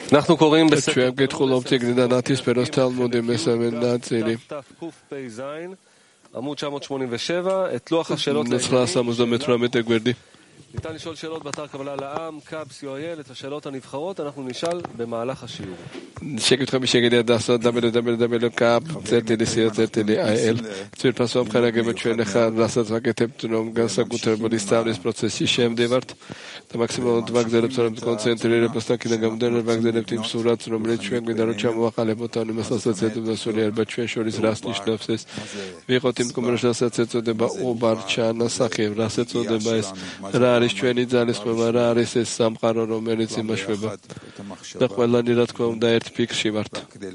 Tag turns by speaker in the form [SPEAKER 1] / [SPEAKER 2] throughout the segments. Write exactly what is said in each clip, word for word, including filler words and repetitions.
[SPEAKER 1] אנחנו קוראים
[SPEAKER 2] ჩვენ გითხულობთ წიგნიდან ათისფეროს თალმუდი მესამე ნაწილი.
[SPEAKER 1] עמוד תשע מאות שמונים ושבע, את לוח השאלות
[SPEAKER 2] נצחה სამოცდამეთვრამეტე გვერდი.
[SPEAKER 1] ניתן לשאול שאלות באתר קבלה לעם, קאב, סי או איי אל, את השאלות הנבחרות אנחנו נשאל במהלך השיעור.
[SPEAKER 2] შეკითხვები შეგიძლიათ დასწროთ დაბლ იუ დაბლ იუ დაბლ იუ კაპ წერტილი სი ო წერტილი აი ელ. ძვირფასო მხარაგება ჩვენ ახლა რასაც ვაკეთებთ, რომ განსაკუთრებული სწავლის პროცესში შემდევართ და მაქსიმალურად ვაგზავნებთ რომ კონცენტრირებას და კიდე გამოდენად ვაგზავნებთ იმ სურათს, რომელიც ჩვენ გვინდა რომ ჩამოვაყალიბოთ, ან იმას ასოცირდება და სულიერება ჩვენ შორის რას ნიშნავს ეს. ვიყოთ იმ კომერციაში რასაც ეწოდება ობარჩა ნასახი, რას ეწოდება ეს, რა არის ჩვენი ძალისხმევა, რა არის ეს სამყარო, რომელიც იმაშვება. და ყველანი რა თქმა უნდა ერთ ფიქრში ვართ.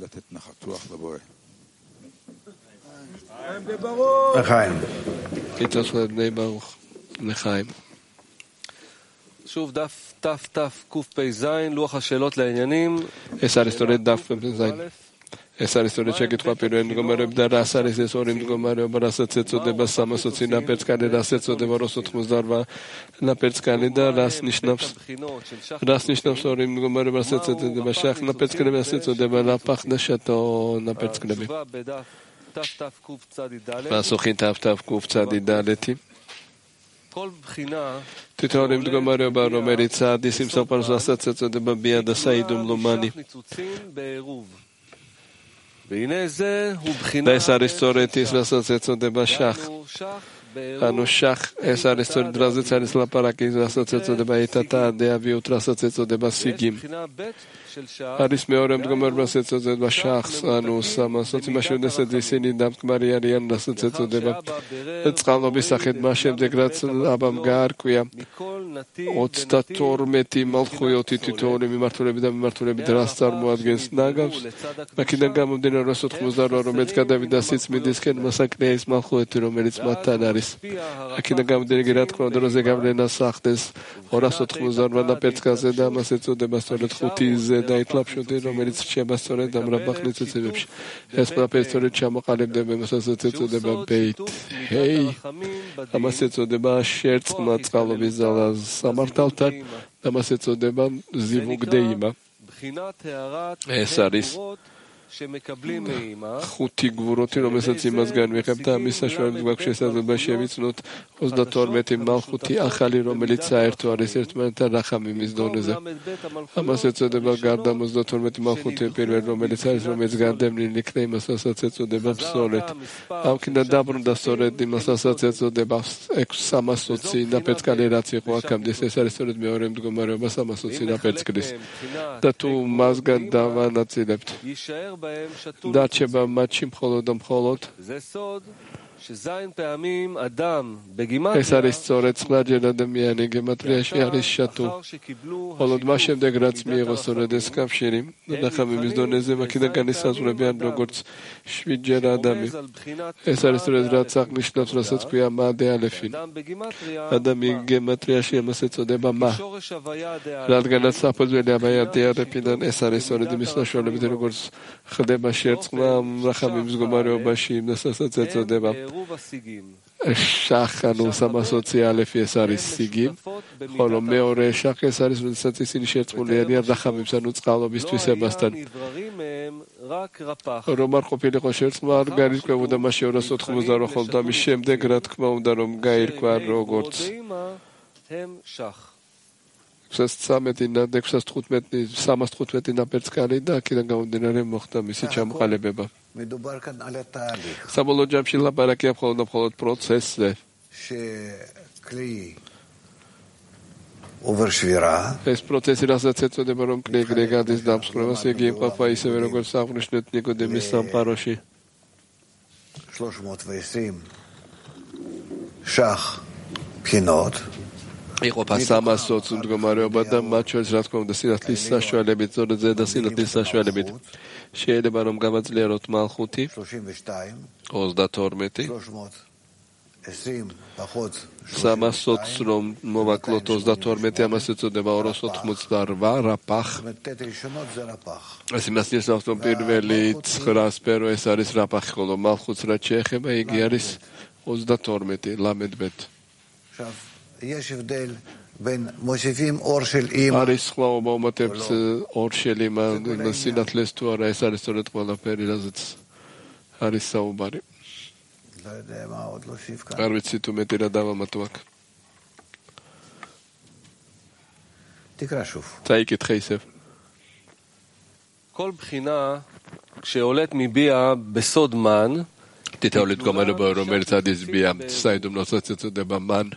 [SPEAKER 3] לחיים.
[SPEAKER 2] קיצוני ברוך. לחיים.
[SPEAKER 1] שוב דף תף תף קוף פי זין, לוח השאלות לעניינים.
[SPEAKER 2] ეს არის სწორედ დაფ ზაინ. ეს არის სწორედ შეკითხვა პირველი მდგომარეობა და რას არის ეს ორი მდგომარეობა, რასაც ეწოდება სამას ოცი ნაპერწკალი, რას ეწოდება ორას ოცდაოთხმოცდაორვა ნაპერწკალი და რას ნიშნავს რას ნიშნავს ორი მდგომარეობა, რასაც ეწოდება შახ ნაპერწკალი, რას ეწოდება ლაფახ და შატო ნაპერწკალი. პასუხი თაფ თაფ კუფ ცადი დალეთი. თითოეული მდგომარეობა, რომელიც ადის იმ სამყაროს, რასაც ეწოდება ბია და საიდუმლო მანი. და ეს არის სწორედ ის, რასაც ეწოდება შახ. ანუ შახ ეს არის სწორედ რაზეც არის ლაპარაკი, რასაც ეწოდება ეთათა დეავიუთ, რასაც ეწოდება სიგიმ. არის მეორე მდგომარეობა, რასაც ეწოდება შახს, ანუ სამას ოცი მაშინ ესეც ისინი დამდგმარი არიან, რასაც ეწოდება წყალობის სახით, მას შემდეგ რაც აბამ გაარკვია ოცდათორმეტი მალხუიოთი თითოეული მიმართულები და მიმართულები რას წარმოადგენს ნაგავს. აქედან გამომდინარე ორას ოცდაოთხმოცდაორვა, რომელიც გადავიდა სიწმინდისკენ, მასაკრია ის მალხუიოთი, რომელიც მათთან არის. აქედან გამომდინარე რა თქმა უნდა, როზე გავლენა სახდეს ორას ოცდაოთხმოცდაორვა ნაპერწკალზე და მას ეწოდება სწორედ ხუთიზე და ითლაფშოდი, რომელიც რჩება სწორედ ამ რაბახნის წესებში. ეს ყველაფერი სწორედ ჩამოყალიბდება, მასაც ეწოდება ბეით. ჰეი, ამას ეწოდება შერწყმა წყალობის ძალა სამართალთან და მას ეწოდება ზივუგდეიმა. ეს არის ხუთი გვუროთი, რომელსაც იმას განვიხებთ და ამის საშუალებით გვაქვს შესაძლებლობა შევიცნოთ ოცდათორმეტი მალხუთი ახალი, რომელიც საერთო არის ერთმანეთთან რახამიმის დონეზე. ამას ეწოდება გარდა ოცდათორმეტი მალხუთი პირველი, რომელიც არის, რომელიც გარდევნილი იქნა იმას, რასაც ეწოდება ფსოლეთ. ამქიდან დაბრუნდა სწორედ იმას, რასაც ეწოდება სამას ოცი ნაპერწკალი, რაც იყო აქამდე. ეს არის სწორედ მეორე მდგომარეობა სამას ოცი ნაპერწკლის. და თუ მასგან დავანაწილებთ დარჩება მათში მხოლოდ და მხოლოდ ეს არის სწორედ ცხრაჯერ ადამიანი გემატრიაში არის შატუ. მხოლოდ მას შემდეგ რაც მიიღო სწორედ ეს კავშირი რახამიმის დონეზე, მაქედან განისაზღვრებიან როგორც შვიდჯერ ადამი. ეს არის სწორედ რაც აღნიშნავს, რასაც ქვია მა დე ალეფინ. ადამი გემატრიაში ამას ეწოდება მა. რადგანაც საფუძველი აბაია დე ალეფინიდან ეს არის სწორედ იმის საშუალებით, როგორც ხდება შერწყმა რახამიმის მდგომარეობაში, რასაც ეწოდება შახ, ანუ სამას ოცი ალეფი ეს არის სიგი, ხოლო მეორე შახ ეს არის, როდესაც ისინი შერწყმული არიან რახამიმს, ანუ წყალობის თვისებასთან. რომ არ ყოფილიყო შერწყმა, არ გაირკვევოდა მასში ორას ოცდაოთხმოცდაორვა, ხოლო ამის შემდეგ რა თქმა უნდა, რომ გაირკვა როგორც ექვსას თხუთმეტი სამას თხუთმეტი ნაპერწკალი და აქედან გამომდინარე მოხდა მისი ჩამოყალიბება. საბოლოო ჯამში ლაპარაკია მხოლოდ და მხოლოდ პროცესზე. ეს პროცესი, რასაც ეწოდება, რომ კლიე გადის დამსხვრევას, იგი იყოფა ისევე, როგორც აღნიშნეთ ნიკოდემის სამყაროში.
[SPEAKER 3] შახ ფინოთ
[SPEAKER 2] იყოფა სამას ოცი მდგომარეობა და მათ შორის რა თქმა უნდა სინათლის საშუალებით, სწორედ ზედა სინათლის საშუალებით შეიძლება რომ გავაძლიეროთ მალხუთი ოცდათორმეტი სამას ოცი რომ მოვაკლოთ ოცდათორმეტი, ამას ეწოდება ორას ოცდაოთხმოცდაორვა რაპახ. ეს იმას ნიშნავს, რომ პირველი ცხრა სფერო ეს არის რაპახი, ხოლო მალხუთს რაც შეეხება, იგი არის ოცდათორმეტი ლამედბეთ. არის სხვაობა უმატებს ორ შელ იმ სინათლეს თუ არა, ეს არის სწორედ ყველაფერი, რაზეც არის საუბარი. არ ვიცი თუ მეტი რა დავამატო აქ. წაიკითხე ისევ.
[SPEAKER 1] כל בחינה כשעולת מביע בסוד מן
[SPEAKER 2] თითოეული მდგომარეობა, რომელიც ადიზბია საიდუმლო ეწოდება მან.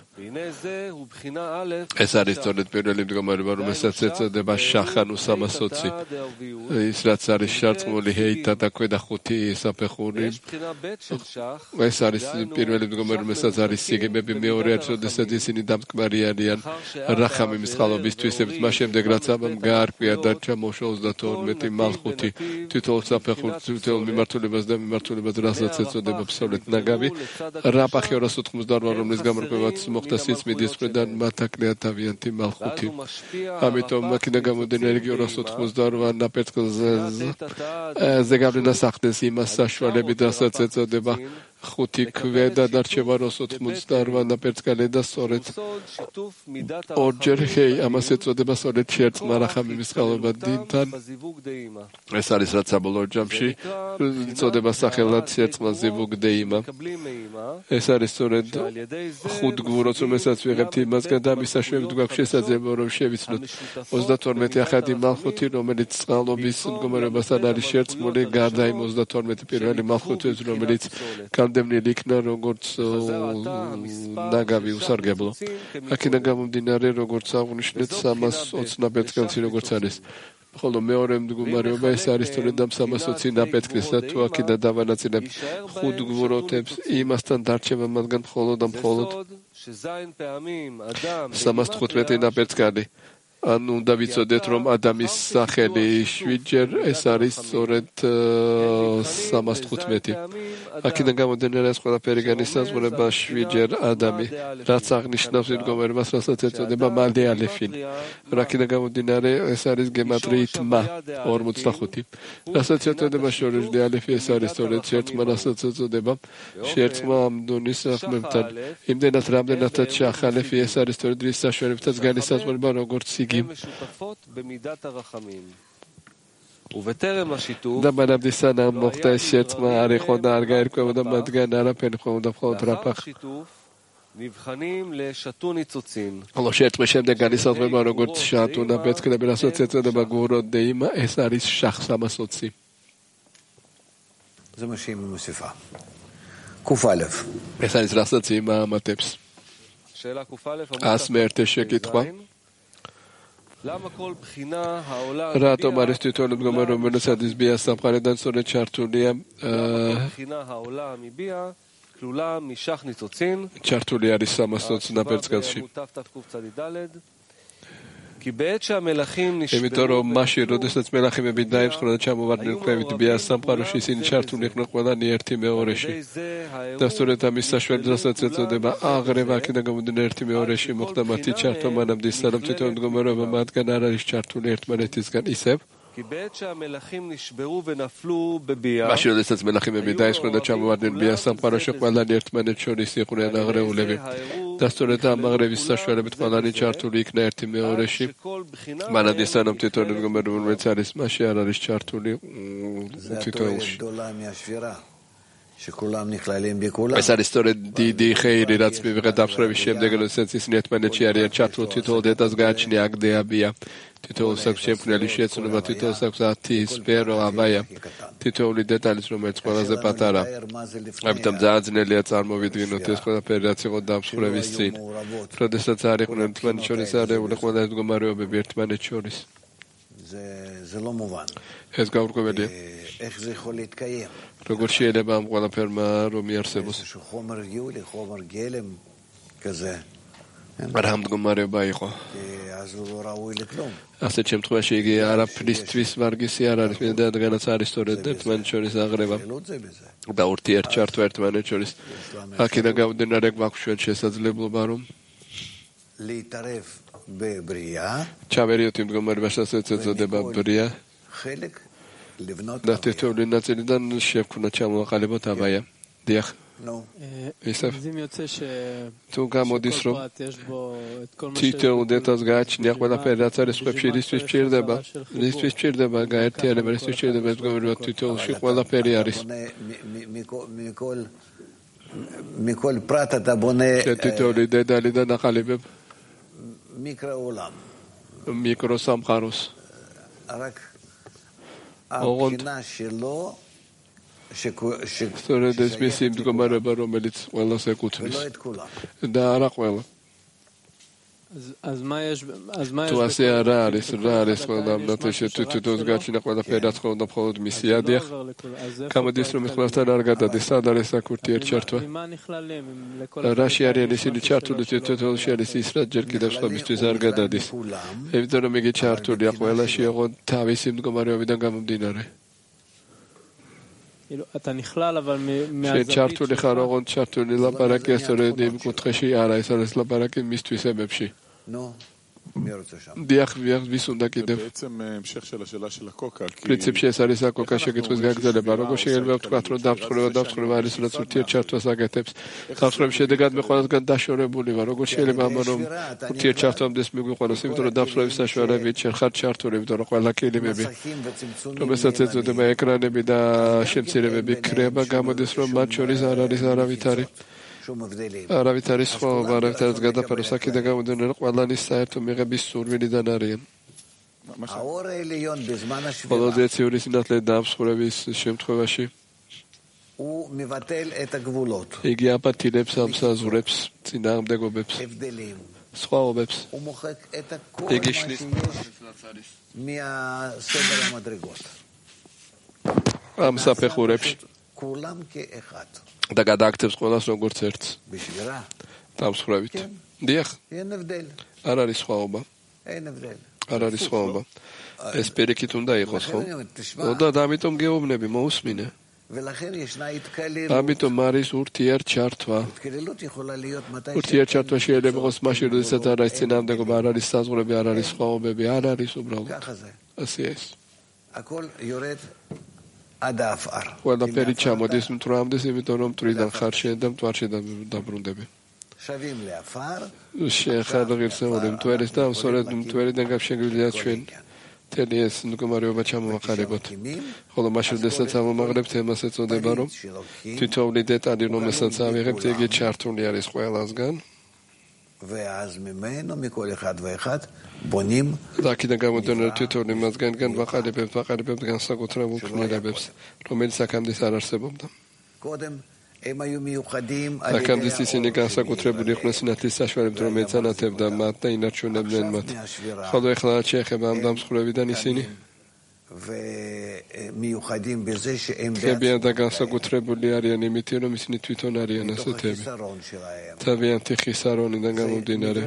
[SPEAKER 2] ეს არის სწორედ პირველი მდგომარეობა, რომელსაც ეწოდება შახან უსამასოცი. ის რაც არის შარწმული ჰეითა და ქვედა ხუთი საფეხური. ეს არის პირველი მდგომარეობა, რომელსაც არის სიგებები, მეორე არის, როდესაც ისინი დამტკბარი არიან რახამიმის ხალობისთვის, მას შემდეგ რაც ამამ გაარკვია დარჩა მოშვა ოცდათორმეტი მალხუთი თითოეულ საფეხურს, თითოეულ მიმართულებას და მიმართულებას, რასაც ეწოდება აბსოლუტ ნაგავი რაპახი ორას ოთხმოცდაორ რომლის გამარკვევაც მოხდა სიწმიდის მხრიდან მათ აკლია თავიანთი მალხუთი. ამიტომ აქედან გამომდინარე იგი ორას ოთხმოცდაორ ნაპერწკლზე ზეგავლენას ახდენს იმას საშუალებით, რასაც ეწოდება ხუთი ქვედა დარჩება ორას ოთხმოცდაორ ნაპერწკალი და სწორედ ორჯერ ჰეი ამას ეწოდება სწორედ შერწყმა რახამიმის ხალობა დინთან. ეს არის რაც საბოლოო ჯამში ეწოდება სახელად შერწყმა ზივუგ დეიმა. ეს არის სწორედ ხუთ გმუროც, რომელსაც ვიღებთ იმასგან და ამის საშუალებით გვაქვს შესაძლებლობა რომ შევიცნოთ ოცდათორმეტი ახადი მალხუთი, რომელიც წყალობის მდგომარეობასთან არის შერწყმული, გარდა იმ ოცდათორმეტი პირველი მალხუთის, რომელიც გამდევნილი იქნა როგორც ნაგავი უსარგებლო. აქედან გამომდინარე, როგორც აღვნიშნეთ, სამას ოცი ნაპერწკლში როგორც არის. ხოლო მეორე მდგომარეობა ეს არის სწორედ ამ სამას ოცი ნაპერწკლის და თუ აქედან დავანაწილებთ ხუთ გმუროთებს, იმასთან დარჩება მათგან მხოლოდ და მხოლოდ სამას თხუთმეტი ნაპერწკალი. ანუ უნდა ვიცოდეთ, რომ ადამის სახელი შვიდჯერ ეს არის სწორედ სამას თხუთმეტი. აქედან გამომდინარე, ეს ყველაფერი განისაზღვრება შვიდჯერ ადამი, რაც აღნიშნავს მდგომარეობას, რასაც ეწოდება მალე ალეფინ. აქედან გამომდინარე, ეს არის გემატრიით მა ორმოცდახუთი. რასაც ეწოდება შორეშდი ალეფი, ეს არის სწორედ შერწყმა, რასაც ეწოდება შერწყმა ამ დონის ახმებთან. იმდენად რამდენადაც შახალეფი, ეს არის სწორედ რის საშუალებითაც განისაზღვრება როგორც და მანამდე სანამ მოხდა ეს შერწყმა არ იყო და არ გაერკვევოდა მათგან არაფერი, მხოლოდ და მხოლოდ რაფახ. ხოლო შერწყმის შემდეგ განისაზღვრება როგორც შატუ ნაპერწკლები, რასაც ეწოდება გურო დეიმა, ეს არის შახ სამას ოცი. ეს არის რასაც იმა ამატებს. ასმე ერთი შეკითხვა. რატომ არის თითოეული მდგომარეობა, რომელსაც ბიას სამყაროდან სწორედ ჩართულია ჩართული არის სამას ოცი ნაპერწკლში. იმიტომ რომ მაშინ, როდესაც მელახიმები დაემსხვრა და ჩამოვარდნენ ქვევით ბიას სამყაროში, ისინი ჩართული იყვნენ ყველანი ერთი მეორეში. და სწორედ ამის საშუალებით, რასაც ეწოდება აღრევა, აქედან გამომდინარე ერთი მეორეში მოხდა მათი ჩართვა, მანამდე სანამ თითოეული მდგომარეობა მათგან არ არის ჩართული ერთმანეთისგან ისევ. მაშინ, როდესაც მელახიმები დაემსხვრა და ჩამოვარდნენ ბიას სამყაროში, ყველანი ერთმანეთს შორის იყვნენ აღრეულები. და სწორედ ამ აღრევის საშუალებით ყველანი ჩართული იქნა ერთი მეორეში. მანამდე სანამ თითოეული მდგომარეობა, რომელიც არის მასში, არ არის ჩართული თითოეულში. ეს არის სწორედ დიდი ხეირი, რაც მივიღეთ დამსხვრევის შემდეგ, როდესაც ისინი ერთმანეთში არიან ჩართული, თითოეულ დეტალს გააჩნია აგდეაბია. თითოეულს აქვს შემქმნელი შეცნობა, თითოეულს აქვს ათი სპერო აბაია. თითოეული დეტალის, რომელიც ყველაზე პატარა. ამიტომ ძალიან ძნელია წარმოვიდგინოთ ეს ყველაფერი, რაც იყო დამსხვრევის წინ. როდესაც არ იყვნენ ერთმანეთს შორის არეული ყველა მდგომარეობები ერთმანეთს შორის. ეს გაურკვეველია. როგორ შეიძლება ამ ყველაფერმა რომ იარსებოს? რა მდგომარეობა იყო? ასეთ შემთხვევაში იგი არაფრისთვის ვარგისი არ არის, რადგანაც არის სწორედ ერთმანეთს შორის აღრევა და ურთიერთჩართვა ერთმანეთს შორის. აქედან გამომდინარე, გვაქვს ჩვენ შესაძლებლობა რომ ჩავერიოთ იმ მდგომარეობას, რასაც ეწოდება ბრია და თითოეული ნაწილიდან შევქმნათ, ჩამოვაყალიბოთ აბაია. დიახ. ისევ თუ გამოდის რომ თითოეულ დეტალს გააჩნია ყველაფერი რაც არის სხვებში რისთვის სჭირდება რისთვის სჭირდება გაერთიანება რისთვის სჭირდება ეს მდგომარეობა თითოეულში ყველაფერი არის
[SPEAKER 3] מכל פרט אתה בונה
[SPEAKER 2] თითოეული დეტალი და ნახალებებ
[SPEAKER 3] מיקרו-עולם.
[SPEAKER 2] მიკროსამყაროს
[SPEAKER 3] רק הבחינה שלו
[SPEAKER 2] სწორედ ეს მისი მდგომარეობა რომელიც ყველას ეკუთვნის
[SPEAKER 3] ולא את כולם.
[SPEAKER 2] და არა ყველა თუ ასე არა არის რა არის ყველა ამ ნათეში თვითონს გაჩინა ყველაფერი რაც ხონდა მხოლოდ მისი ადიახ გამოდის რომ ეხლასთან არ გადადის სად არის აქ ურთიერთჩართვა რაში არიან ისინი ჩართული თვითონში არის ის რაც ჯერ კიდევ სხვებისთვის არ გადადის იმიტომ რომ იგი ჩართულია ყველაში ოღონდ თავისი მდგომარეობიდან გამომდინარე
[SPEAKER 4] אתה נכלל אבל
[SPEAKER 2] מהזווית ჩართული ხარ ოღონდ ჩართული ლაპარაკი სწორედ იმ კუთხეში არა ეს არის ლაპარაკი მის თვისებებში
[SPEAKER 3] נו, מי רוצה שם?
[SPEAKER 2] დიახ ვიახ ვის უნდა კიდევ
[SPEAKER 5] בעצם המשך של השאלה של הקוקה
[SPEAKER 2] პრინციპში ეს არის აკოკა შეკითხვის გაგრძელება როგორ შეიძლება ვთქვათ რომ დავწხრება დავწხრება არის რაც ურთიერთჩართვას აკეთებს დავწხრების შედეგად მე ყველასგან დაშორებული ვარ როგორ შეიძლება ამბობ რომ ურთიერთჩართვამდეს მიგვიყვანოს იმიტომ რომ დავწხრების საშუალებით შენ ხარ ჩართული იმიტომ რომ ყველა კილიმები რომელსაც ეწოდება ეკრანები და შემცირებები ქრება გამოდის რომ მათ შორის არ არის არავითარი არავით არის სხვა არავით არის გადაფერო საკიდან გამოდენენ ყველანი საერთო მიღების სურვილიდან არიან ხოლო ზეციური სინათლე დამსხვრევის შემთხვევაში იგი აპატილებს ამ საზღვრებს წინააღმდეგობებს სხვაობებს იგი შლის ამ საფეხურებში და გადააქცევს ყველას როგორც ერთს დამსხვრევით დიახ არ არის სხვაობა არ არის სხვაობა ეს პირიქით უნდა იყოს ხო და ამიტომ გეუბნები მოусმინე ამიტომ არის ურთიერთჩართვა ურთიერთჩართვა შეიძლება იყოს მაშინ როდესაც არ არის წინააღმდეგობა არ არის საზღვრები არ არის სხვაობები არ არის უბრალოდ ასე ეს ყველაფერი ჩამოდის მტვრამდე, იმიტომ რომ მტვრიდან ხარ შენ და მტვარში დაბრუნდები. შენ ხარ ღირსეული მტვერის და სწორედ მტვერიდან გაფშენგებია ჩვენ მთელი ეს მდგომარეობა ჩამოვაყალიბოთ. ხოლო მაშინ როდესაც ამომაღლებთ ემას ეწოდება რომ თითოეული დეტალი რომელსაც ავიღებთ იგი ჩართული არის ყველასგან.
[SPEAKER 3] ואז ממנו מכל אחד ואחד בונים
[SPEAKER 2] და აქედან გამოდევნე თითოეული მათგანგან ვაყალიბებთ ვაყალიბებთ განსაკუთრებულ ქმედებებს რომელიც აქამდე არ არსებობდა
[SPEAKER 3] קודם הם היו מיוחדים
[SPEAKER 2] აქამდე ისინი განსაკუთრებული იყვნენ სინათლის საშუალებით რომ ეცანათებდა მათ და ინარჩუნებდნენ მათ ხოლო ეხლა შეეხება ამ დამსხვრევიდან ისინი
[SPEAKER 3] ומיוחדים בזה שהם
[SPEAKER 2] ხებიან და განსაკუთრებული არიან იმით რომ ისინი თვითონ არიან ასეთები თავიანთი ხისარონიდან გამომდინარე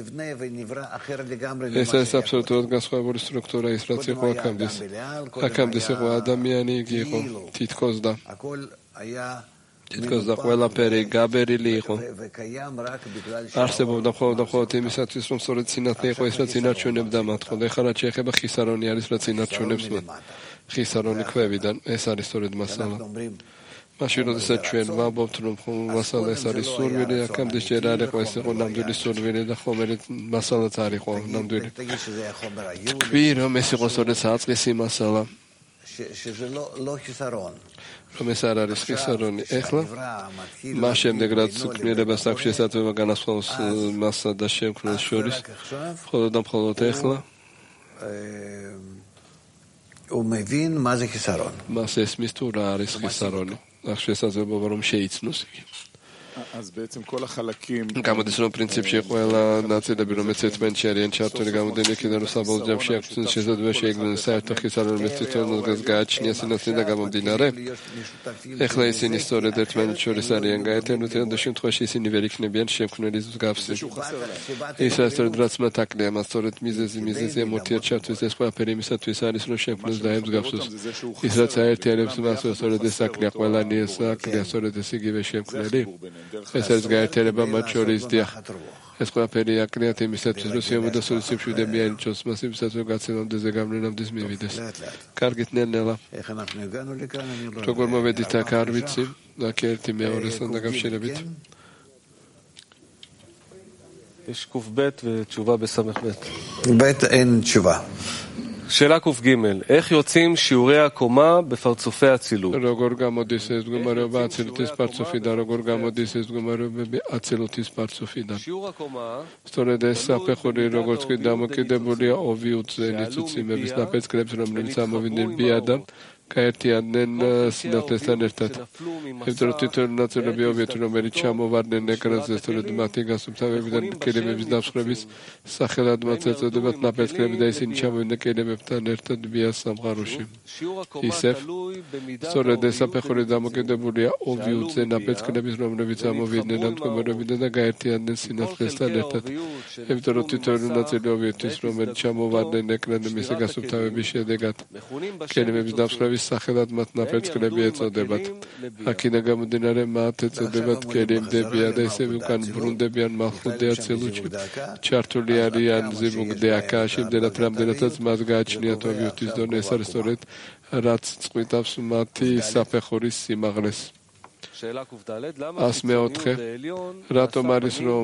[SPEAKER 2] ეს არის აბსოლუტურად განსხვავებული სტრუქტურა ის რაც იყო აქამდე აქამდე იყო ადამიანი იგი იყო თითქოს და თითქოს და ყველაფერი გაბერილი იყო არსებობდა მხოლოდ და მხოლოდ იმისათვის რომ სწორედ სინათლე იყო ის რაც ინარჩუნებდა მათ ხოლო ეხლა რაც შეეხება ხისარონი არის რაც ინარჩუნებს მათ ხისარონი ქვევიდან ეს არის სწორედ მასალა მაშინ როდესაც ჩვენ ვამბობთ რომ მასალა ეს არის სურვილი აქამდე ჯერ არ იყო ეს იყო ნამდვილი სურვილი და ხომერი მასალაც არ იყო ნამდვილი თქვი რომ ეს იყო სწორედ საწყისი მასალა
[SPEAKER 3] שזה לא לא חיסרון
[SPEAKER 2] რომ ეს არ არის ხისარონი ეხლა მას შემდეგ რაც ქმნილებას აქვს შესაძლებლობა განასხვავოს მასსა და შემქმნელს შორის მხოლოდ და მხოლოდ ეხლა
[SPEAKER 3] הוא מבין מה זה חיסרון
[SPEAKER 2] მას ესმის თუ რა არის ხისარონი აქვს შესაძლებლობა რომ შეიცნოს იგი
[SPEAKER 5] אז בעצם כל החלקים
[SPEAKER 2] გამოდის რომ პრინციპში ყველა ნაწილები რომელიც ერთმანეთში არიან ჩართული გამოდენი იქიდან რომ საბოლოო ჯამში აქვს შესაძლებლობა შეიგნოს საერთო ხისარონი მეტწილად გააჩნია სინათლე და გამომდინარე ეხლა ისინი სწორედ ერთმანეთს შორის არიან გაერთიანებული და შემთხვევაში ისინი ვერ იქნებიან შემქმნელის მსგავსი ის სწორედ რაც მათ აკლია მას სწორედ მიზეზი მიზეზი ურთიერთჩართვის ეს ყველაფერი იმისათვის არის რომ შემქმნელს დაემსგავსოს ის რაც აერთიანებს მას სწორედ ეს აკლია ყველანი ეს აკლია სწორედ ეს იგივე შემქმნელი ეს არის გაერთიანება მათ შორის დიახ ეს ყველაფერი აკლია იმისათვის რომ სიამოვნებდა სულისებში ვდებიან ჩოს მას იმისათვის რომ გაცემამდე ზეგამრენამდე მივიდეს კარგით ნელ-ნელა როგორ მოვედით აქ არ ვიცი נקרתי מהורסון גם שלבית.
[SPEAKER 1] יש ק"ב ותשובה בסמ"ב.
[SPEAKER 3] בית אין תשובה.
[SPEAKER 1] שאלה ק"ג, איך יוצאים שיעורי הקומה בפרצופי הצילות?
[SPEAKER 2] როგორ გამოდის გუმარეობა აცილოთის პარცოფიდან, როგორ გამოდის ეს გუმარეობები აცილოთის პარცოფიდან.
[SPEAKER 1] שיעור הקומה
[SPEAKER 2] სწორედ ეს საფეხური როგორც კი დამოკიდებულია ოვიუტზე ნიცუციმების დაფეცქრებს, რომლებიც ამოვიდნენ ბიადამ, გაერთიანდნენ სინათლესთან ერთად. იმიტომ თითოეული ნაწილები ოვიუტი, რომელიც ჩამოვარდნენ ეკრანზე, სწორედ მათი გასუფთავებიდან კილიმების დამსხვრების სახელად მათ ეწოდებათ ნაფეცქრები და ისინი ჩამოვიდნენ კილიმებთან ერთად ბიას სამყაროში. ისევ სწორედ ეს საფეხური დამოკიდებულია ოვიუტზე ნაფეცქრების, რომლებიც ამოვიდნენ ამ მდგომარეობიდან და გაერთიანდნენ სინათლესთან ერთად. იმიტომ რომ თითოეული ნაწილი ოვიუტის, რომელიც ჩამოვარდნენ ეკრანზე მისი გასუფთავების შედეგად კილიმების დამსხვრების სახელად მათ ნაფეცქრები ეწოდებათ. აქედან გამომდინარე მათ ეწოდებათ კელიმდებიან და ისევ უკან ბრუნდებიან მალხუდე აცილუჩი. ჩართული არიან ზიბუგდე აკაში, იმდენად რამდენადაც მათ გააჩნიათ ოვიუტის დონე, ეს არის სწორედ რაც წყვიტავს მათი საფეხურის სიმაღლეს. ას მეოთხე, რატომ არის რომ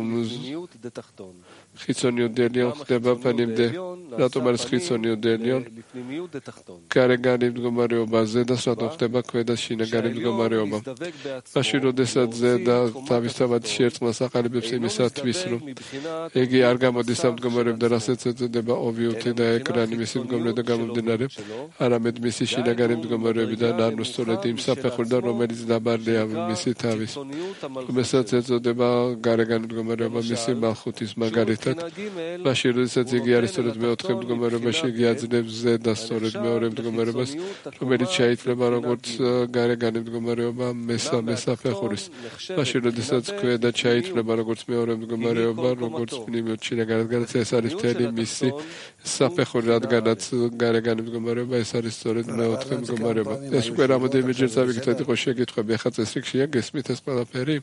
[SPEAKER 2] חיצוניות עליון חდება פנימדה, רטום არის חיצוניות עליון, გარეგანი მდგომარეობა, ზედას რატომ ხდება ქვედა შინაგანი მდგომარეობა. მაშინ როდესაც ზედა თავისთავად შეერწყმას აყალიბებს იმისათვის, რომ იგი არ გამოდის ამ მდგომარეობიდან, რასაც ეწოდება ოვიუტი და ეკრანი მისი მდგომარეობიდან გამომდინარე, არამედ მისი შინაგანი მდგომარეობიდან, ანუ სწორედ იმ საფეხურიდან, რომელიც დაბალია მისი თავის, რომელსაც ეწოდება გარეგანი მდგომარეობა მისი მალხუთის მაგალითად. მაშინ როდესაც იგი არის სწორედ მეოთხე მდგომარეობაში, იგი აძლევს ზედას სწორედ მეორე მდგომარეობას, რომელიც შეიცვლება როგორც გარეგანი მდგომარეობა მესამე საფეხურის. მაშინ როდესაც ქვედა შეიცვლება როგორც მეორე მდგომარეობა, როგორც პნიმიოთ შინაგანი, ეს არის მთელი მისი საფეხური, რადგანაც გარეგანი მდგომარეობა ეს არის სწორედ მეოთხე მდგომარეობა. ეს უკვე რამოდენიმეჯერ წავიკითხეთ, იყო შეკითხვები, ახლა წესრიგშია გესმით ეს ყველაფერი?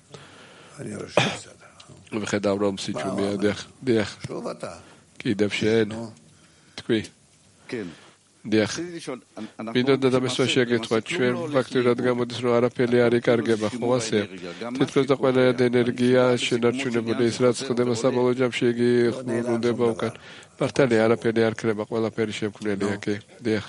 [SPEAKER 2] ვხედავ რომ სიჩუმეა დიახ დიახ კიდევ შენ თქვი დიახ მინდოდა დამესვა შეგეთქვა ჩვენ ფაქტურად გამოდის რომ არაფერი არ იკარგება ხო ასე თითქოს და ყველა ენერგია შენარჩუნებული ის რაც ხდება საბოლოო ჯამში იგი ხრუნდება უკან მართალია არაფერი არ ქრება ყველაფერი შემქმნელია კი დიახ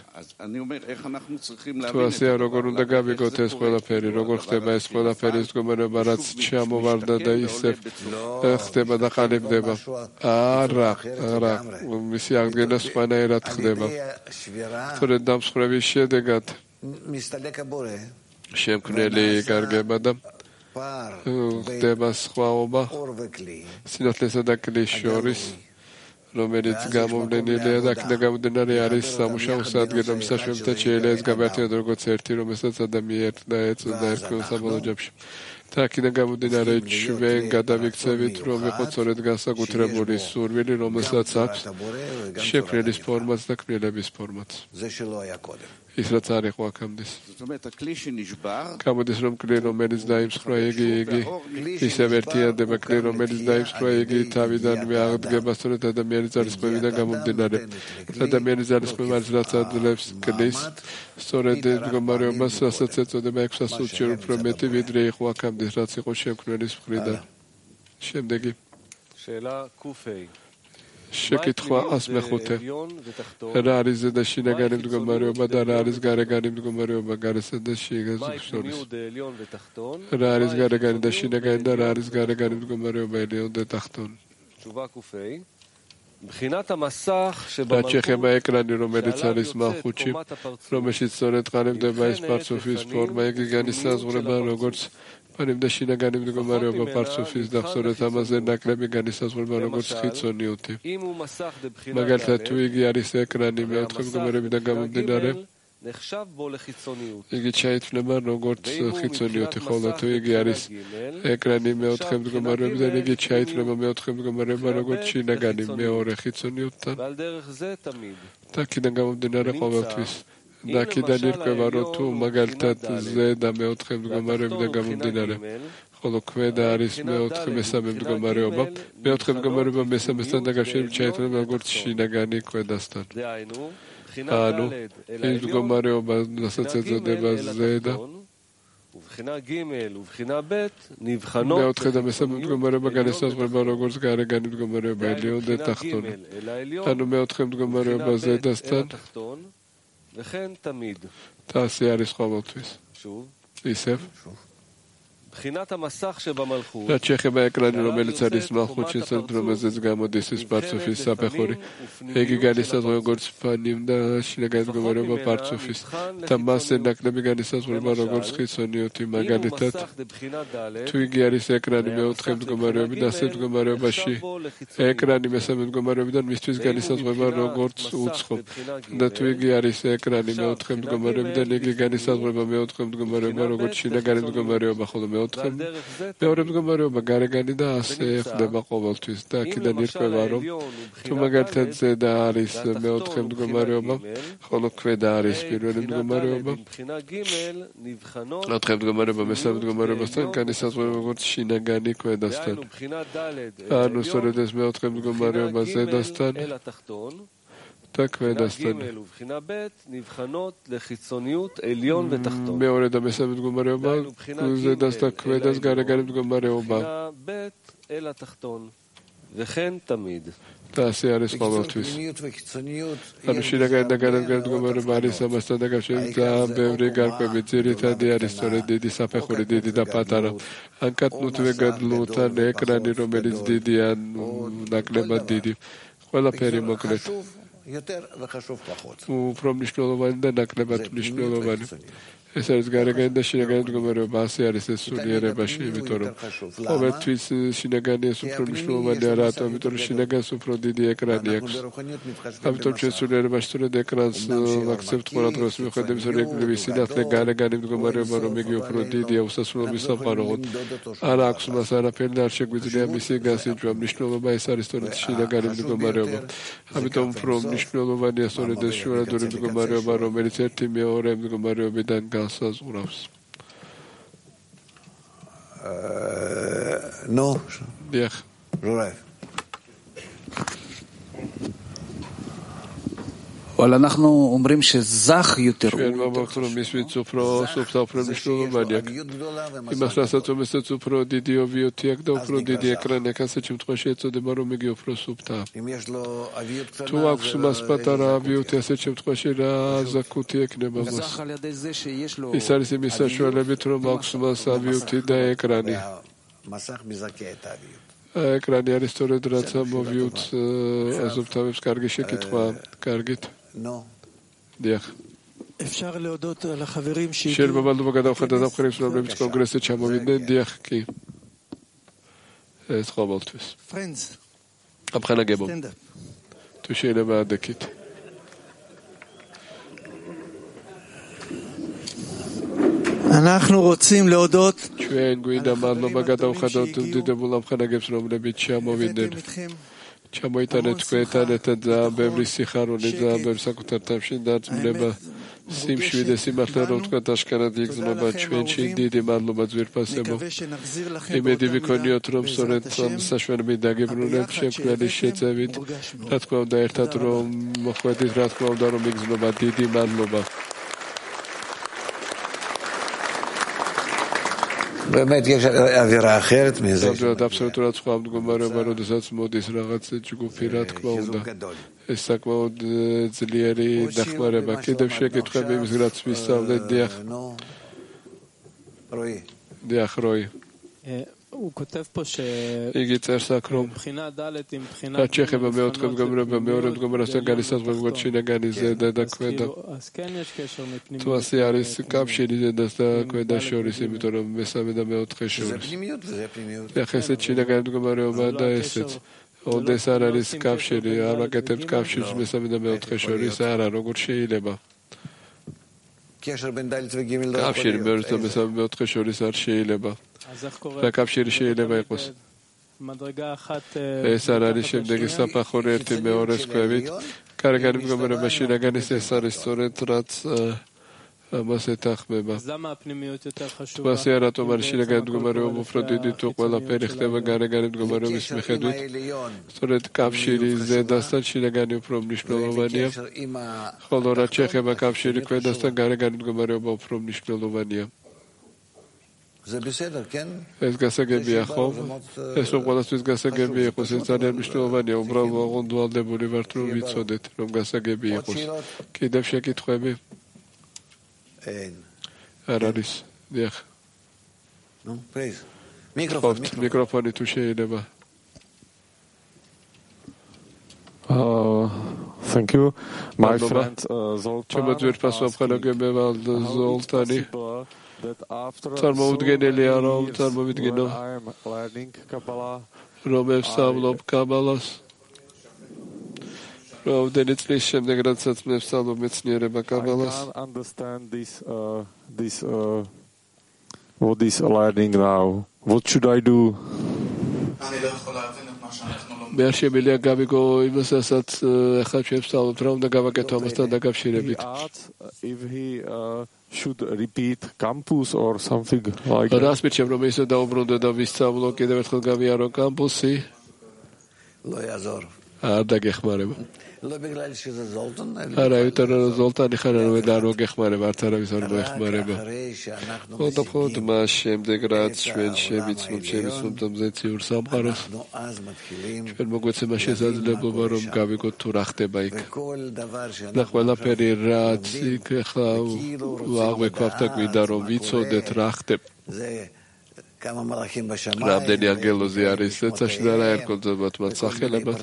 [SPEAKER 2] თუ ასეა როგორ უნდა გავიგოთ ეს ყველაფერი როგორ ხდება ეს ყველაფერი ის მდგომარეობა რაც ჩამოვარდა და ისევ ხდება და ყალიბდება არა არა მისი აღდგენა სხვანაირად ხდება სწორედ დამსხვრევის შედეგად შემქმნელი იკარგება და ხდება სხვაობა სინათლესა და კლის შორის რომელიც გამოვლენილია და აქედან გამომდინარე არის სამუშაო ადგილი, რომელსაც შემთხვევით შეიძლება ეს გაბართიოთ როგორც ერთი, რომელსაც ადამიანი და ეწოდა ერთხელ საბოლოო ჯამში. და აქედან გამომდინარე ჩვენ გადავიქცევით, რომ იყო სწორედ განსაკუთრებული სურვილი, რომელსაც აქვს შექმნილის ფორმაც და ქმნილების ფორმაც. ის რაც არ იყო აქამდე. გამოდის რომ კლი რომელიც დაიმსხვრა იგი იგი ისევ ერთიანდება კლი რომელიც დაიმსხვრა იგი თავიდანვე აღდგება სწორედ ადამიანის ძალისხმევიდან გამომდინარე. ადამიანის ძალისხმევა რაც აძლევს კლის სწორედ მდგომარეობას რასაც ეწოდება ექვსასულში უფრო მეტი ვიდრე იყო აქამდე რაც იყო შემქმნელის მხრიდან. შემდეგი
[SPEAKER 1] שאלה ק"ה
[SPEAKER 2] შეკითხვა ას მეხუთე რა არის ზედა შინაგანი მდგომარეობა და რა არის გარეგანი მდგომარეობა გარესა და შიგაზის შორის რა არის გარეგანი და შინაგანი და რა არის გარეგანი მდგომარეობა ელიონ და ტახტონ
[SPEAKER 1] תשובה ק"ה מבחינת המסך
[SPEAKER 2] რაც შეეხება ეკრანი რომელიც არის მალხუთში რომელშიც სწორედ ყალიბდება ეს პარცოფის ფორმა იგი განისაზღვრება როგორც პანიმდა შინაგანი მდგომარეობა პარცოფის და სწორედ ამაზე ნაკლები განისაზღვრება როგორც חיצונიותי. მაგალითად თუ იგი არის ეკრანი მეოთხე მდგომარეობიდან გამომდინარე იგი შეიცვლება როგორც חיצונიותי, ხოლო თუ იგი არის ეკრანი მეოთხე მდგომარეობიდან იგი შეიცვლება მეოთხე მდგომარეობა როგორც შინაგანი მეორე חיצונიותთან. და აქედან გამომდინარე ყოველთვის და აქედან ირკვევა რომ თუ მაგალითად ზედა მეოთხე მდგომარეობიდან გამომდინარე ხოლო ქვედა არის მეოთხე მესამე მდგომარეობა მეოთხე მდგომარეობა მესამესთან დაკავშირებით შეიცვლება როგორც შინაგანი ქვედასთან ანუ ის მდგომარეობა რასაც ეწოდება ზედა მეოთხე და მესამე მდგომარეობა განისაზღვრება როგორც გარეგანი მდგომარეობა ელიონ და ტახტონი. ანუ მეოთხე მდგომარეობა ზედასთან და ასე არის ყოველთვის. ისევ რაც შეეხება ეკრანი, რომელიც არის მალხუთში, რომელზეც გამოდის ის პარცოფის საფეხური, იგი განისაზღვრება როგორც ფანიმ და შინაგანი მდგომარეობა პარცოფის და მასზე ნაკლები განისაზღვრება როგორც ხიცონიოთი. მაგალითად, თუ იგი არის ეკრანი მეოთხე მდგომარეობიდან ასეთ მდგომარეობაში, ეკრანი მესამე მდგომარეობიდან მისთვის განისაზღვრება როგორც უცხო და თუ იგი არის ეკრანი მეოთხე მდგომარეობიდან, იგი განისაზღვრება მეოთხე მდგომარეობა როგორც შინაგანი მდგომარეობა, ხოლო მეორე მდგომარეობა გარეგანი და ასე ხდება ყოველთვის და აქედან ირკვევა, რომ თუ მაგალითად ზედა არის მეოთხე მდგომარეობა, ხოლო ქვედა არის პირველი მდგომარეობა, მეოთხე მდგომარეობა მესამე მდგომარეობასთან განისაზღვრება როგორც შინაგანი ქვედასთან. ანუ სწორედ ეს მეოთხე მდგომარეობა ზედასთან და ქვედასთან. მეორე და მესამე მდგომარეობა ზედას და ქვედას გარეგანი მდგომარეობა. და ასე არის ყოველთვის. ანუ შინაგანი და გარეგანი მდგომარეობა არის ამასთან დაკავშირებით ძალიან ბევრი გარკვევები. ძირითადი არის სწორედ დიდი საფეხური, დიდი და პატარა. ან კატნუთვე გადლუთან ეკრანი, რომელიც დიდი ან ნაკლებად დიდი. ყველაფერი მოკლედ. უფრო მნიშვნელოვანი და ნაკლებად მნიშვნელოვანი. ეს არის გარეგანი და შინაგანი მდგომარეობა, ასე არის ეს სულიერებაში, იმიტომ რომ ყოველთვის შინაგანი ეს უფრო მნიშვნელოვანი არა, იმიტომ რომ შინაგანს უფრო დიდი ეკრანი აქვს. ამიტომ ჩვენ სულიერებაში სწორედ ეკრანს ვაქცევთ ყველა დროს, მიუხედავად იმისა, რომ იგივე სინათლე გარეგანი მდგომარეობა, რომ იგი უფრო დიდია უსასრულობის სამყაროოდ. არ აქვს მას არაფერი და არ შეგვიძლია მისი გასინჯვა. მნიშვნელობა ეს არის სწორედ შინაგანი მდგომარეობა. ამიტომ უფრო მნიშვნელოვანია სწორედ ეს შუალედური მდგომარეობა, რომელიც ერთი მეორე მდგომარეობიდან განსაზღვრავს.
[SPEAKER 3] נו,
[SPEAKER 2] დიახ.
[SPEAKER 3] ჟურაევ.
[SPEAKER 4] אבל אנחנו אומרים שזך יותר.
[SPEAKER 2] ჩვენ ვამბობთ, რომ ის ვინც უფრო სუფთა უფრო მნიშვნელოვანი აქვს. იმას რასაც უმეტეს უფრო დიდი ობიექტი აქვს და უფრო დიდი ეკრანი აქვს, ასეთ შემთხვევაში ეწოდება, რომ იგი უფრო სუფთაა. თუ აქვს მას პატარა ობიექტი, ასეთ შემთხვევაში რა ზაქუთი ექნება მას. ის არის იმის საშუალებით, რომ აქვს მას ობიექტი და ეკრანი. ეკრანი არის სწორედ რაც ობიექტს აზობთავებს. კარგი შეკითხვა. კარგით. დიახ. შეიძლება მადლობა გადავხადოთ დამხმარების რომლებიც კონგრესზე ჩამოვიდნენ. დიახ, კი. ეს ყოველთვის. აბხანაგებო. თუ შეიძლება ადექით.
[SPEAKER 6] אנחנו רוצים להודות
[SPEAKER 2] ჩვენ გვინდა მადლობა გადავხადოთ დიდებულ აბხანაგებს რომლებიც ჩამოვიდნენ. ჩამოიტანეთ თქვენთან ერთად ძალიან ბევრი სიხარული, ძალიან ბევრი საკუთარ თავში დარწმუნება, სიმშვიდე, სიმართლე, რომ თქვენ აშკარად იგრძნობა ჩვენში. დიდი მადლობა ძვირფასებო. იმედი ვიქონიოთ, რომ სწორედ ამ საშუალებით დაგიბრუნებთ შექმნელი შეწევით. რა თქმა უნდა, ერთად რომ მოხვედით, რა თქმა უნდა, რომ იგრძნობა. დიდი მადლობა.
[SPEAKER 3] באמת יש אווירה אחרת מזה.
[SPEAKER 2] აბსოლუტურად სხვა მდგომარეობა, როდესაც მოდის რაღაც ჯგუფი, რა თქმა უნდა. ეს საკმაოდ ძლიერი დახმარება. კიდევ შეკითხები იმის რაც ვისწავლეთ. დიახ.
[SPEAKER 3] როი.
[SPEAKER 2] დიახ, როი.
[SPEAKER 6] הוא כותב פה ש...
[SPEAKER 2] იგი წერს აქ, რომ რაც შეეხება მეოთხე მდგომარეობა, მეორე მდგომარეობასთან განისაზღვრება როგორც შინაგანი ზედა და ქვედა. თუ ასე არის კავშირი ზედას და ქვედას შორის, იმიტომ რომ მესამე და მეოთხე შორის. ეხლა ესეც შინაგანი მდგომარეობა და ესეც. ოდეს არ არის კავშირი, არ ვაკეთებთ კავშირს მესამე და მეოთხე შორის, არა, როგორ შეიძლება. კავშირი მეორე და მესამე მეოთხე შორის არ შეიძლება. რა კავშირი შეიძლება იყოს? ეს არ არის შემდეგი საფახური ერთი მეორეს ქვევით. გარეგანი მდგომარეობა შინაგანის ეს არის სწორედ რაც მას ეთანხმება. თუმცა რატომ არის შინაგანი მდგომარეობა უფრო დიდი თუ ყველაფერი ხდება გარეგანი მდგომარეობის მიხედვით? სწორედ კავშირი ზედასთან შინაგანი უფრო მნიშვნელოვანია, ხოლო რაც შეეხება კავშირი ქვედასთან გარეგანი მდგომარეობა უფრო მნიშვნელოვანია. ეს გასაგებია ხო? ეს რომ ყველასთვის გასაგები იყოს, ეს ძალიან მნიშვნელოვანია. უბრალოდ აღონდვალდებული ვართ რომ ვიცოდეთ, რომ გასაგები იყოს. კიდევ შეკითხვები? არ არის. დიახ.
[SPEAKER 3] ნუ, პლიზ. მიკროფონი,
[SPEAKER 2] მიკროფონი თუ შეიძლება.
[SPEAKER 5] Uh, thank you, my friend uh, Zoltan.
[SPEAKER 2] ჩემო ძვირფასო მქონაგებება ზოლტანი. წარმოუდგენელია რომ წარმოვიდგინო რომ ვსწავლობ კაბალას. რამდენი წლის შემდეგ როდესაც მე ვსწავლობ მეცნიერება კაბალას.
[SPEAKER 5] I can't understand this uh, this uh, what is learning now. What should I do?
[SPEAKER 2] მე არ შემიძლია გავიგო იმასაც ახლა ჩვენ ვსწავლობთ რა უნდა გავაკეთო ამასთან დაკავშირებით.
[SPEAKER 5] If he uh, should repeat campus or something like that.
[SPEAKER 2] რას მირჩევ რომ ისე დაუბრუნდე და ვისწავლო კიდევ ერთხელ გავიარო კამპუსი?
[SPEAKER 3] לא יעזור.
[SPEAKER 2] არ დაგეხმარება.
[SPEAKER 3] לא בגלל שזה זולטן.
[SPEAKER 2] არა, იმიტომ რომ ზოლტანი ხარ რომ და არ მოგეხმარება, არც არავის არ მოეხმარება. ხოდა ხოდა მას შემდეგ რაც ჩვენ შევიცნობ შევიცნობ მზეციურ სამყაროს. ჩვენ მოგვეცემა შესაძლებლობა რომ გავიგოთ თუ რა ხდება იქ. და ყველაფერი რაც იქ ახლა აღვექვავთ და გვინდა რომ ვიცოდეთ რა ხდება. რამდენი ანგელოზი არის ცეცაში და რა ერკოთებათ მათ სახელებად.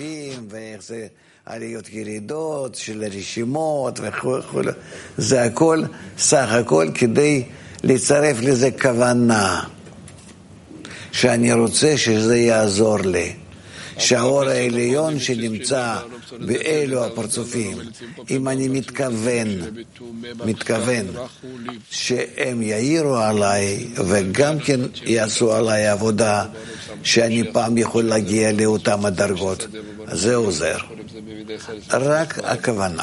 [SPEAKER 3] עליות ירידות של רשימות וכו'. זה הכל, סך הכל כדי לצרף לזה כוונה שאני רוצה שזה יעזור לי. שהאור העליון שנמצא באלו הפרצופים, אם אני מתכוון, מתכוון שהם יאירו עליי וגם כן יעשו עליי עבודה שאני פעם יכול להגיע לאותם הדרגות, זה עוזר. רק הכוונה.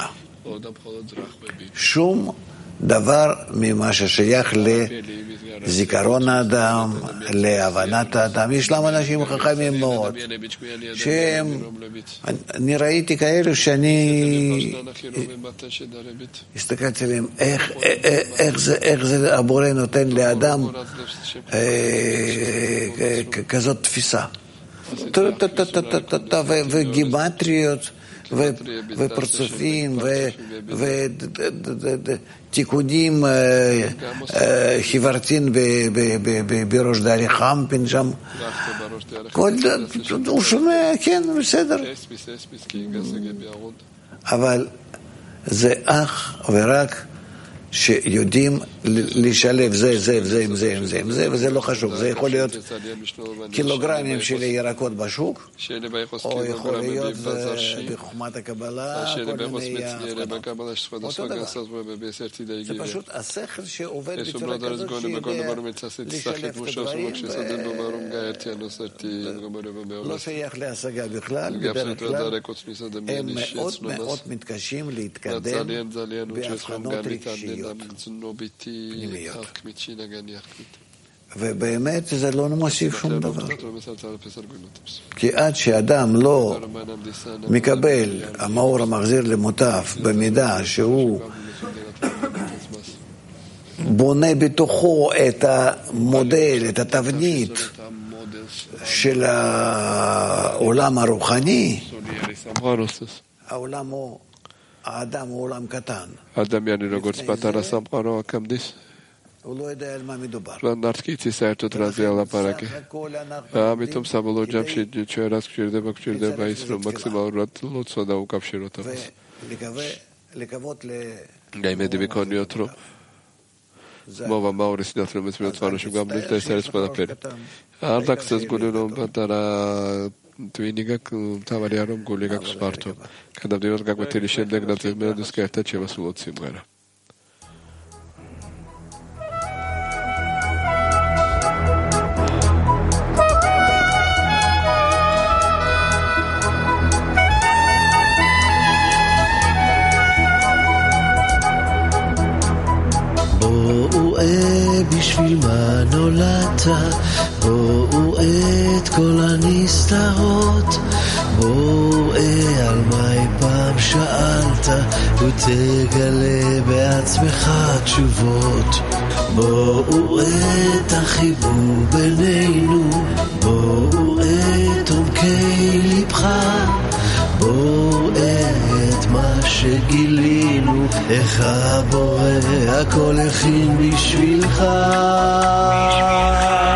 [SPEAKER 3] שום דבר ממה ששייך לזיכרון האדם, להבנת האדם. יש להם אנשים חכמים מאוד, שהם, אני ראיתי כאלו שאני הסתכלתי עליהם, איך, איך זה, איך זה הבורא נותן לאדם כזאת תפיסה. וגימטריות, ופרצופים, ותיקונים חברתיים בראש דארי חמפין שם. הוא שומע, כן, בסדר. אבל זה אך ורק שיודעים לשלב זה, זה, זה, עם זה, עם זה, עם זה, וזה לא חשוב. זה יכול להיות קילוגרמים של ירקות בשוק, או יכול להיות בחוכמת הקבלה, כל מיני אותו דבר. זה פשוט השכל שעובד בצורה כזאת שיודע לשלב את הדברים, לא שייך להשגה בכלל, בדרך כלל הם מאוד מאוד מתקשים להתקדם בהבחנות רגשיות. פנימיות. ובאמת זה לא מוסיף שום דבר. כי עד שאדם לא מקבל המאור המחזיר למוטף במידה שהוא בונה בתוכו את המודל, את התבנית של העולם הרוחני, העולם הוא האדם הוא עולם קטן.
[SPEAKER 2] ადამიანი როგორც პატარა სამყარო აქამდე
[SPEAKER 3] הוא לא יודע על מה מדובר.
[SPEAKER 2] ნარკიცი საერთოდ რაზე ალაპარაკე. ამიტომ საბოლოო ჯამში ჩვენ რაც გვჭირდება, გვჭირდება ის რომ მაქსიმალურად ლოცვა და უკავშიროთ ამას.
[SPEAKER 3] לקוות ל
[SPEAKER 2] გაიმედი ვიქონიოთ რომ მოვა მაურის და რომ ეს მეცვაროში გამბლით და ეს არის ყველაფერი. არ დაგწეს გული რომ პატარა twini gak თავარი არ რომ გული გაქვს ფართო. გადავდივარ გაკვეთილი შემდეგ და ძმერადოს ერთად შევასრულოთ სიმღერა.
[SPEAKER 7] בואו בשביל מה נולדת, בואו רואה את כל הנסתרות, בוא ראה על מה אי פעם שאלת, ותגלה בעצמך תשובות. בוא ראה את החיבור בינינו, בוא ראה את עומקי לבך, בוא ראה את מה שגילינו, איך הבורא הכל הכין בשבילך.